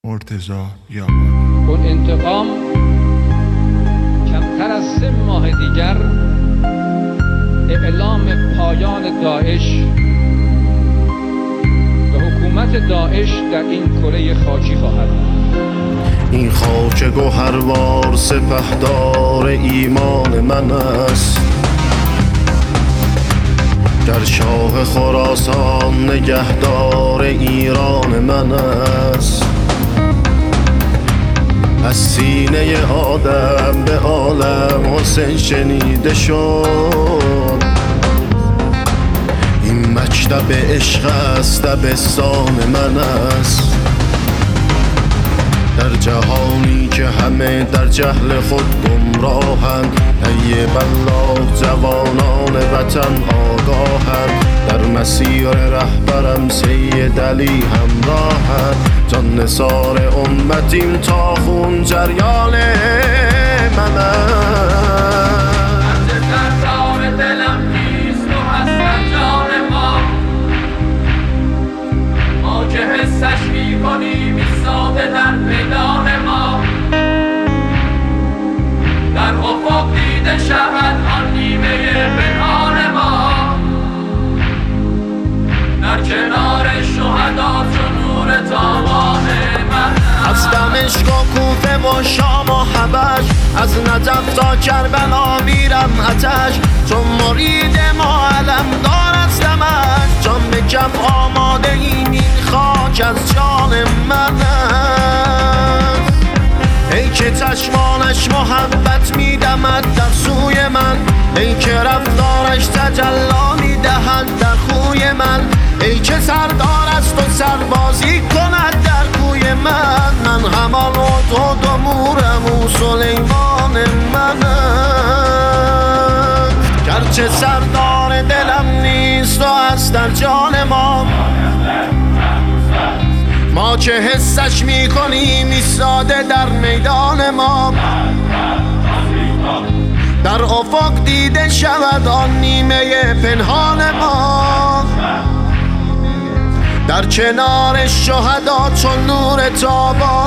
مرتضی بیابانی. اون انتقام کمتر از 3 ماه دیگر اعلام پایان داعش و حکومت داعش در این کره خاکی خواهد بود. این خاک گوهروار سپهدار ایمان من است، گر شاه خراسان نگهدار ایران من است. از سینه آدم به عالم حسین شنیده شد، این مکتب عشق است، دبستان من است. در جهانی که همه در جهل خود گمراهند، ای بلاغ جوانان وطن آگاهند. در مسیر رهبرم سید علی همراهند، جان نثار امتیم تا خون جریان من است. سردار دلم نیست و هست جان ما که حسش میکنیم ایستاده در میدان ما. در افق دیده شود آن نیمه پنهان ما، در کنار شهدا چون نور تابان من. از دمشق و کوفه و شام و حبش، از نجف تا کربلا میرم آتش. چون مرید ما علمدار از دمشق، جان به کف آماده این خاک از جان من است. ای که چشمانش محبت میدمد در سوی من، ای که رفتارش تجلا میدهد در خوی من. ای که سردار است و سربازی کند در کوی من، من همان هدهد و مورم و سلیمان من. گرچه سردار دلم نیست و هست در جان ما که حسش میکنیم ایستاده در میدان ما. در افق دیده شود آن نیمه پنهان ما، در کنار شهدا چون نور تابان